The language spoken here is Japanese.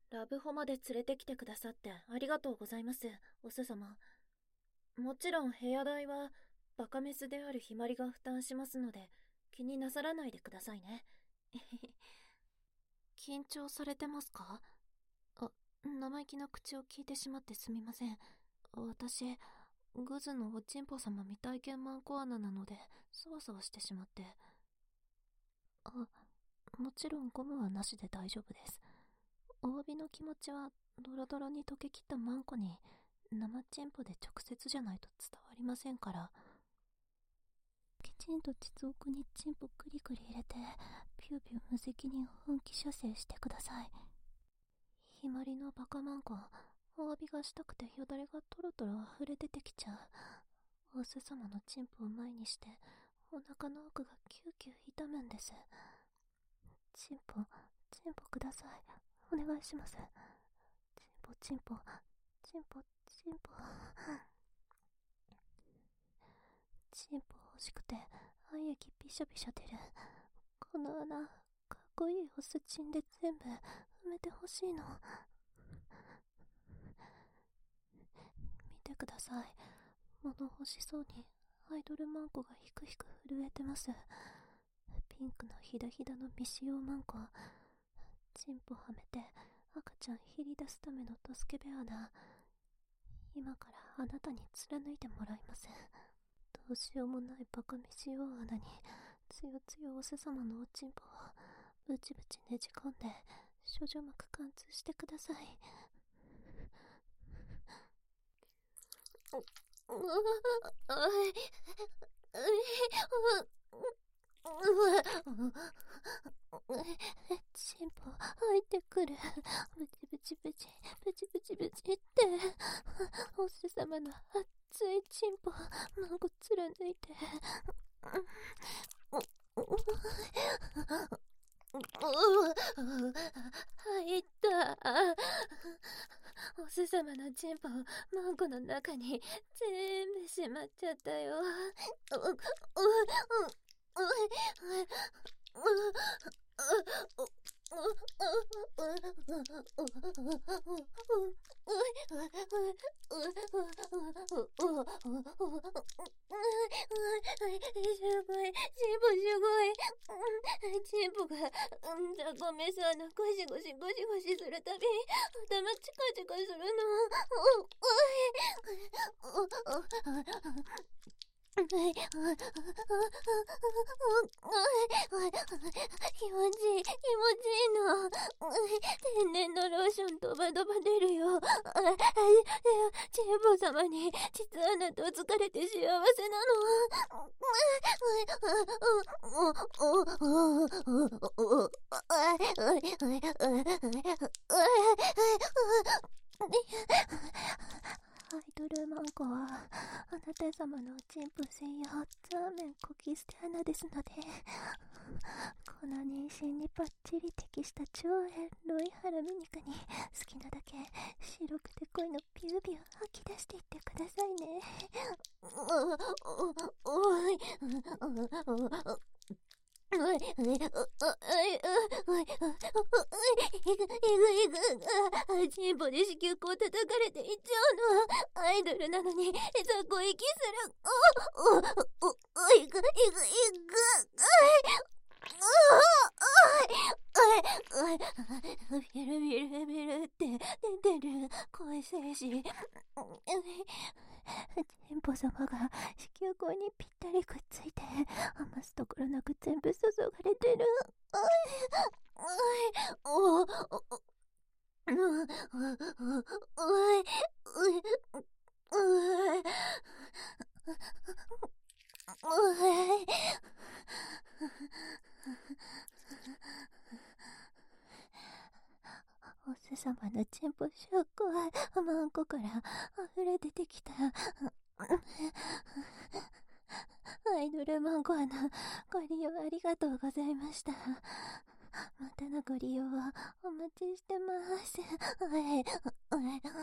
ラブホまで連れてきてくださってありがとうございます、おsư様。もちろん部屋代はバカメスであるひまりが負担しますので、気になさらないでくださいね。緊張されてますか？生意気な口を聞いてしまってすみません。私、グズのおちんぽ様未体験マンコアナなので、そわそわしてしまって。もちろんゴムはなしで大丈夫です。お詫びの気持ちは、ドロドロに溶けきったマンコに、生チンポで直接じゃないと伝わりませんから。きちんと膣奥にチンポクリクリ入れて、ピューピュー無責任本気射精してください。ひまりのバカマンコ、お詫びがしたくてよだれがトロトロ溢れ出てきちゃう。おsư様のチンポを前にして、お腹の奥がキューキュー痛むんです。チンポください。お願いします。チンポ。チンポ欲しくて、愛液びしゃびしゃ出る。この穴、かっこいいオスチンで全部埋めてほしいの。見てください。物欲しそうにアイドルマンコがひくひく震えてます。ピンクのひだひだの未使用マンコ。チンポはめて赤ちゃんひり出すための助け部屋だ。今からあなたに貫いてもらいます。どうしようもないバカ未使用穴につよつよおせ様のおちんぽをブチブチねじ込んで処女膜貫通してください。チンポ入ってくる。ブチブチブチブチブチブチって、おsư様の熱いチンポマンコ貫いて。入った。おsư様のチンポマンコの中に全部しまっちゃったよ。すごい、チンポが、ごめさのゴシゴシゴシゴシするたび、頭チカチカするの。気持ちいいの。天然のローションドバドバ出るよ。チンポ様に実はなと疲れて幸せなの。アイドルマンコはあなた様のチンプ専用ザーメンコキステ穴ですので、この妊娠にバッチリ適した超エロいハラミ肉に好きなだけ白くて濃いのビュービュー吐き出していってくださいね。チンポで子宮口叩かれていっちゃうの。アイドルなのに雑魚息する。ビルビルビルって出てる声静止。チンポ様が子宮口にぴったりくっついて余すところなく全部注がれてる。おsư様のチンポ証拠はマンコから溢れ出てきた。アイドルマンコアのご利用ありがとうございました。またのご利用をお待ちしてます。